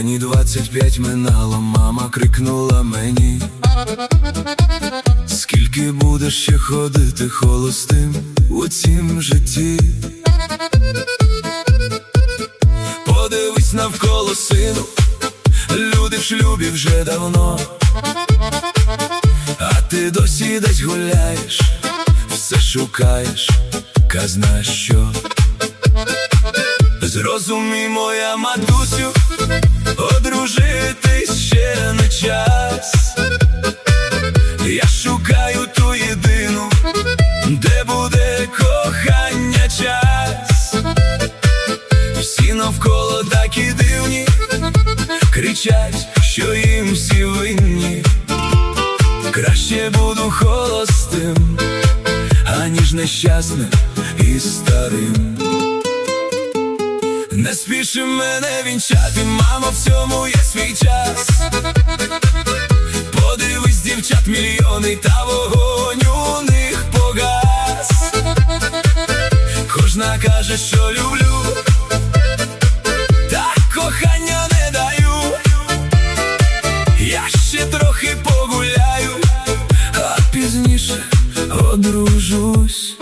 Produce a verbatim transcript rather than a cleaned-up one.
Мені двадцять п'ять минало, мама крикнула мені: скільки будеш ще ходити холостим у цім житті? Подивись навколо, сину, люди в шлюбі вже давно, а ти досі десь гуляєш, все шукаєш, казна що. Зрозумій, моя матусю, одружитись ще не час. Я шукаю ту єдину, де буде кохання час. Всі навколо такі дивні, кричать, що їм всі винні. Краще буду холостим, аніж нещасним і старим. Не спіши мене вінчати, мамо, в цьому є свій час. Подивись, дівчат мільйони, та вогонь у них погас. Кожна каже, що люблю, та кохання не даю. Я ще трохи погуляю, а пізніше одружусь.